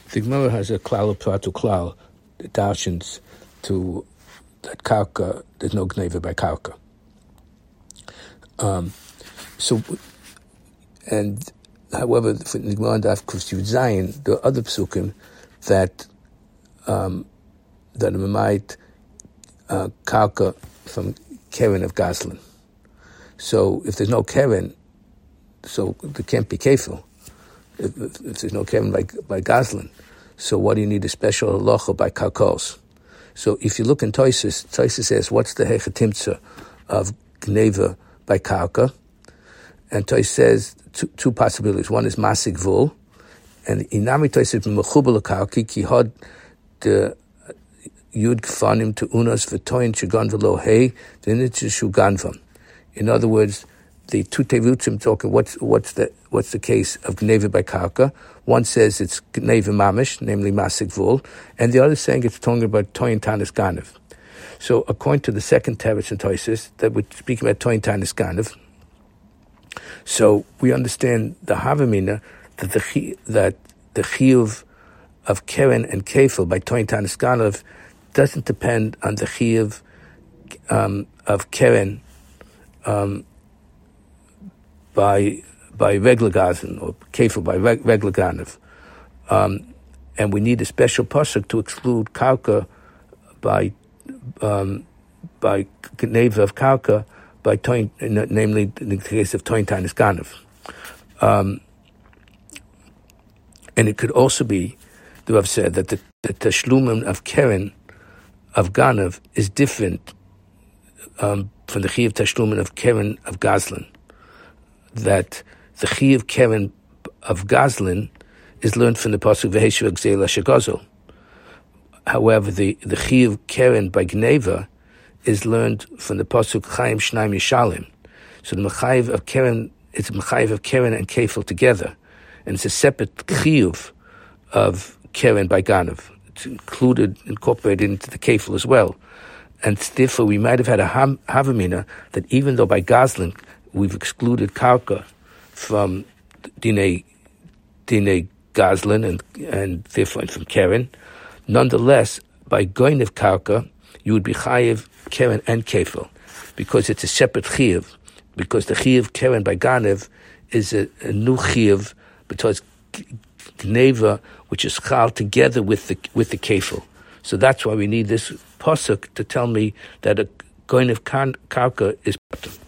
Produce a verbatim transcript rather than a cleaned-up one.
The Gemara has a klal of pratu klal, the darshans to that karka, there's no gneva by karka. Um, so, and however, for the Gemara and Daf Kuf Yud Zayin, there are other psukim that um, that might uh, karka from keren of Goslin. So if there's no keren, so there can't be kefil. If, if, if there's no keren by by Goslin, so what do you need a special halacha by karkos? So if you look in Toisus, Toisus says, what's the hechatimtza of gneva by karka? And Toisus says two, two possibilities. One is masig vul, and inami Toisus mechubel karki ki had the yud gfanim to unos v'toin shagan v'lo hey v'nitzu shuganvam. In other words, the two tevutzim talking. What's what's the what's the case of gneva by karka? One says it's gneva mamish, namely masig vul, and the other is saying it's talking about toin tanis ganav. So according to the second teretz in Toisus, that we're speaking about toin tanis ganav. So we understand the havamina that the that the chiyuv of keren and kefil by toin tanis ganav doesn't depend on the chiyuv um, of keren um, by by regla gazan or kefil by regla ganav, um, and we need a special pasuk to exclude karka by um, by gneva of karka by toin, namely in the case of toin tanis ganav, um, and it could also be the Rav said that the, the tashlumim of keren of ganav is different um, from the chiyuv tashlumim of keren of Goslin. That the chiyuv keren of Goslin is learned from the pasuk v'heshiv gzeila shegazel. However, the the chiyuv keren by gneva is learned from the pasuk chaim shnaim yishalim. So the mechayiv of keren, it's mechayiv of keren and kefil together, and it's a separate chiyuv of keren by ganav. It's included, incorporated into the kefil as well, and therefore we might have had a ham, havamina that even though by Goslin we've excluded karka from Dine Dine Goslin and and therefore from keren. Nonetheless, by going of karka, you would be chayiv keren and kefil because it's a separate chiyuv. Because the chiyuv keren by ganav is a, a new chiyuv because gneva, which is chal together with the with the kefil. So that's why we need this pasuk to tell me that a going of karka is.